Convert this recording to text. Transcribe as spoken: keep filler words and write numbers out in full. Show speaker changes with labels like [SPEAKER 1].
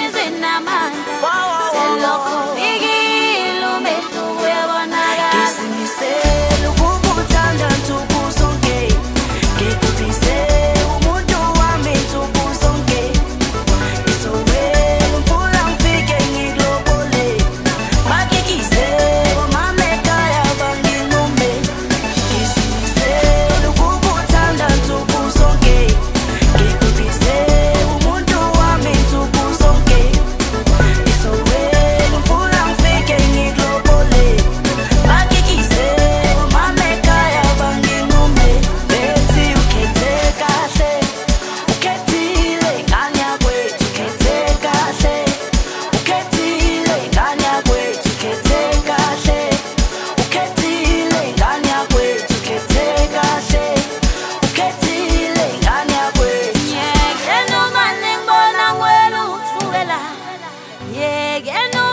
[SPEAKER 1] zinamandla selokhu ufikile umehluko uyabonakala.
[SPEAKER 2] Ngizimisele ukukuthanda nsuku zonke, ngikuphise umuntu wami nsuku zonke. Isowela umfula ngifike ngikulobole, makikise omama ekhaya banginqume. Ngizimisele ukukuthanda nsuku zonke, ngikuphise umuntu wami nsuku zonke. Isowela umfula ngifike ngikulobole, makikise omama ekhaya banginqume. Bethi ukhethe kahle, ukhethile ngane yakwethu, ukhethe kahle, ukhethile ngane yakwethu, ukhethe kahle, ukhethile ngane yakwethu, ukhethe kahle, ukhethile ngane yakwethu.
[SPEAKER 1] Yeke noma ningibona ngwela ukusukela, yeke noma